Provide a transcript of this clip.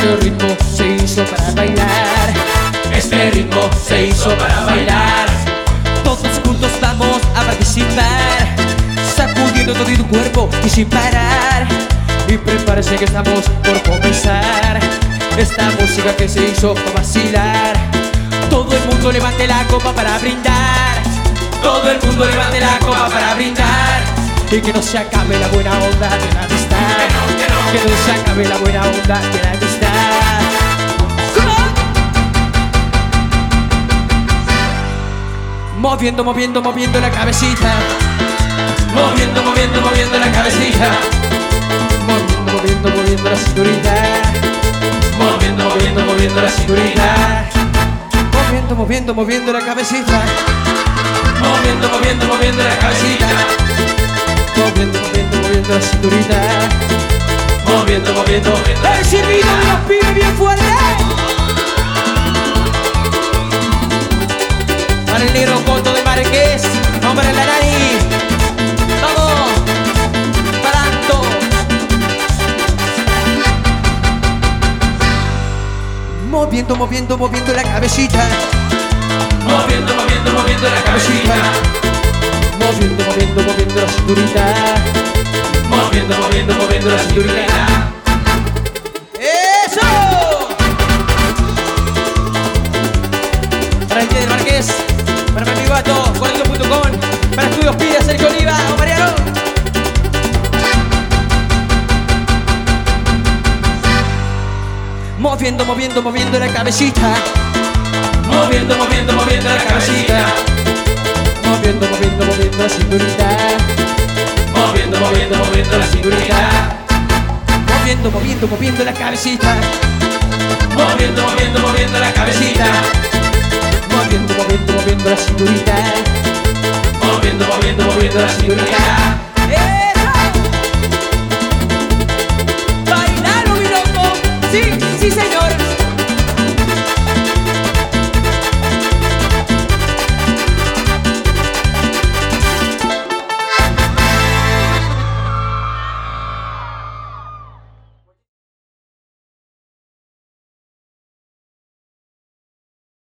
Este ritmo se hizo para bailar. Este ritmo se hizo para bailar. Todos juntos vamos a participar, sacudiendo todo tu cuerpo y sin parar. Y prepárese que estamos por comenzar. Esta música que se hizo para vacilar. Todo el mundo levante la copa para brindar. Todo el mundo levante la copa para brindar. Y que no se acabe la buena onda de la amistad. Que no se acabe la buena onda de la amistad. Moviendo, moviendo, moviendo la cabecita. Moviendo, moviendo, moviendo la cabecita. Moviendo, moviendo, moviendo la cinturita. Moviendo, moviendo, moviendo la cinturita. Moviendo, moviendo, moviendo la cabecita. Moviendo, moviendo, moviendo la cabecita. Moviendo, moviendo, moviendo la cinturita. Moviendo, moviendo, moviendo la ¡El silbido de los pibes bien fuerte! Para el negro Coto de Marqués, hombre en la nariz. ¡Vamos! ¡Parando! Moviendo, moviendo, moviendo la cabecita. Moviendo, moviendo, moviendo la cabecita. Moviendo, moviendo, moviendo la cinturita. Moviendo, moviendo, moviendo la cinturita. ¡Eso! Para el Día del Marqués, para mi amigo Gato, Correcto.com, para Estudios Pide, Sergio Oliva o Mariano. Moviendo, moviendo, moviendo la cabecita. Moviendo, moviendo, moviendo la cabecita. Moviendo, moviendo, moviendo la cinturita. Moviendo, moviendo, moviendo la cinturita. Moviendo, moviendo, moviendo la cabecita. Moviendo, moviendo, moviendo la cabecita. Moviendo, moviendo, moviendo la cinturita. Moviendo, moviendo, moviendo la cinturita. ¡Eso! ¡Bailalo, mi loco! ¡Sí, sí, señor!